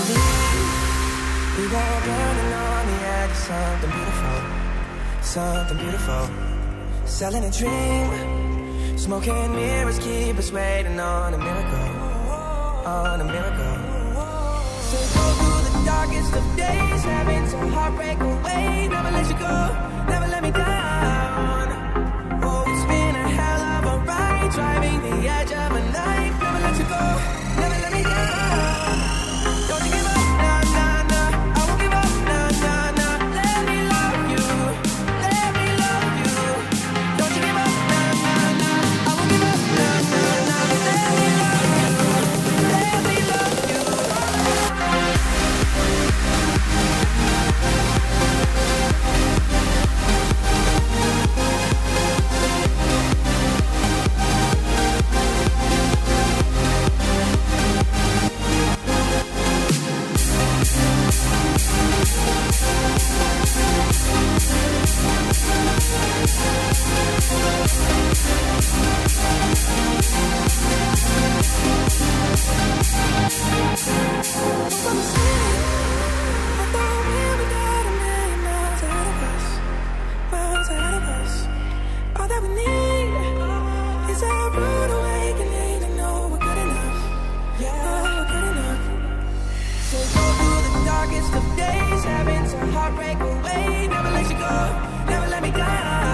believe we were burning on the edge of something beautiful, something beautiful. Selling a dream, smoking mirrors keep us waiting on a miracle, on a miracle. So go through the darkest of days, having to heartbreak away. Never let you go, never let me down. Oh, it's been a hell of a ride, driving the edge of a knife. Never let you go, never let me down. Don't you give up, nah, nah, nah. I won't give up, nah, nah, nah. Let me love you, let me love you. Don't you give up, nah, nah, nah. I won't give up, nah, nah, nah. Let me love you, let me love you. Of days, having to heartbreak away. Never let you go, never let me down.